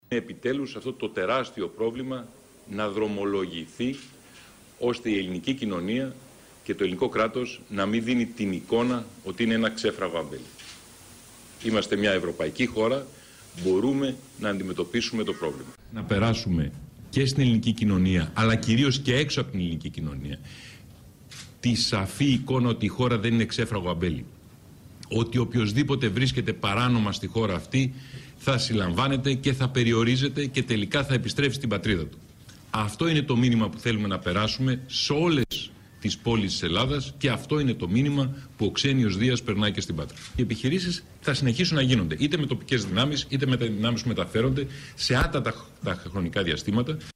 Επιτέλους αυτό το τεράστιο πρόβλημα να δρομολογηθεί, ώστε η ελληνική κοινωνία και το ελληνικό κράτος να μην δίνει την εικόνα ότι είναι ένα ξέφραγο αμπέλι. Είμαστε μια ευρωπαϊκή χώρα, μπορούμε να αντιμετωπίσουμε το πρόβλημα. Να περάσουμε και στην ελληνική κοινωνία, αλλά κυρίως και έξω από την ελληνική κοινωνία, τη σαφή εικόνα ότι η χώρα δεν είναι ξέφραγο αμπέλι. Ότι οποιοσδήποτε βρίσκεται παράνομα στη χώρα αυτή θα συλλαμβάνεται και θα περιορίζεται και τελικά θα επιστρέψει στην πατρίδα του. Αυτό είναι το μήνυμα που θέλουμε να περάσουμε σε όλες τις πόλεις της Ελλάδας και αυτό είναι το μήνυμα που ο Ξένιος Δίας περνάει και στην Πάτρα. Οι επιχειρήσεις θα συνεχίσουν να γίνονται είτε με τοπικές δυνάμεις είτε με δυνάμεις που μεταφέρονται σε άτατα χρονικά διαστήματα.